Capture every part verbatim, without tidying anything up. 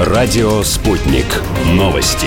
Радио «Спутник». Новости.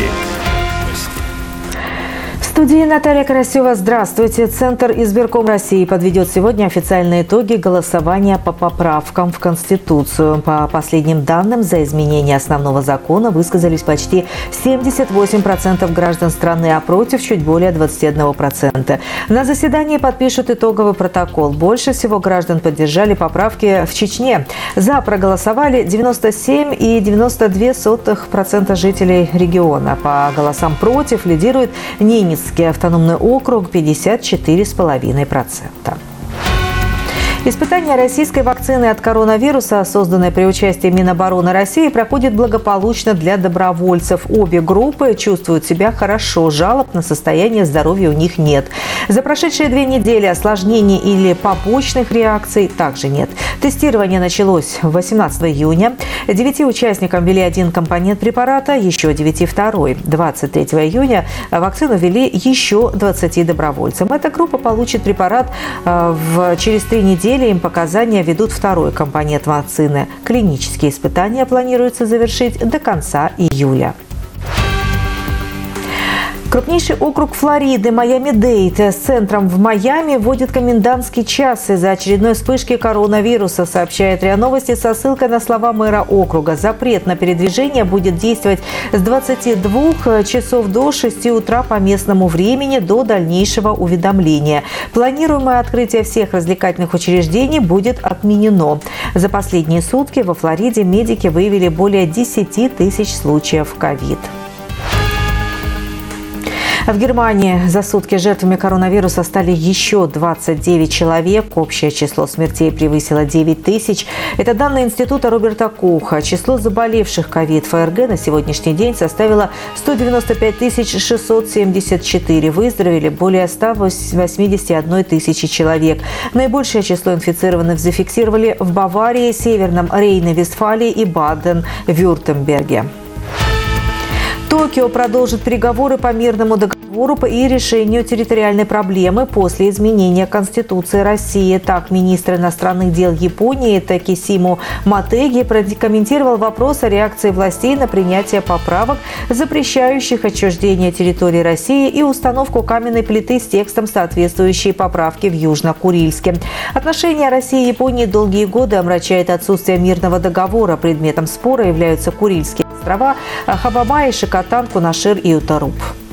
В студии Наталья Карасева. Здравствуйте. Центр избирком России подведет сегодня официальные итоги голосования по поправкам в Конституцию. По последним данным, за изменение основного закона высказались почти семьдесят восемь процентов граждан страны, а против чуть более двадцать один процент. На заседании подпишут итоговый протокол. Больше всего граждан поддержали поправки в Чечне. За проголосовали девяносто семь целых девяносто две сотых процента жителей региона. По голосам против лидирует Ненецкий автономный округ — пятьдесят четыре целых пять десятых процента. Испытание российской вакцины от коронавируса, созданной при участии Минобороны России, проходит благополучно для добровольцев. Обе группы чувствуют себя хорошо, жалоб на состояние здоровья у них нет. За прошедшие две недели осложнений или побочных реакций также нет. Тестирование началось восемнадцатого июня. Девяти участникам ввели один компонент препарата, еще девяти второй. двадцать третьего июня вакцину ввели еще двадцати добровольцам. Эта группа получит препарат в, через три недели. Им показания ведут второй компонент вакцины. Клинические испытания планируется завершить до конца июля. Крупнейший округ Флориды, Майами-Дейд, с центром в Майами вводит комендантский час из-за очередной вспышки коронавируса, сообщает РИА Новости со ссылкой на слова мэра округа. Запрет на передвижение будет действовать с двадцати двух часов до шести утра по местному времени до дальнейшего уведомления. Планируемое открытие всех развлекательных учреждений будет отменено. За последние сутки во Флориде медики выявили более десяти тысяч случаев ковид. В Германии за сутки жертвами коронавируса стали еще двадцать девять человек. Общее число смертей превысило девять тысяч. Это данные Института Роберта Коха. Число заболевших ковид ФРГ на сегодняшний день составило сто девяносто пять тысяч шестьсот семьдесят четыре. Выздоровели более ста восьмидесяти одной тысячи человек. Наибольшее число инфицированных зафиксировали в Баварии, Северном Рейне-Вестфалии и Баден-Вюртемберге. Токио продолжит переговоры по мирному договору и решению территориальной проблемы после изменения Конституции России. Так, министр иностранных дел Японии Такисиму Матеги прокомментировал вопрос о реакции властей на принятие поправок, запрещающих отчуждение территории России и установку каменной плиты с текстом соответствующей поправки в Южно-Курильске. Отношения России и Японии долгие годы омрачает отсутствие мирного договора. Предметом спора являются Курильские острова, Хабама и Шикотан, Кунашир и Утаруп.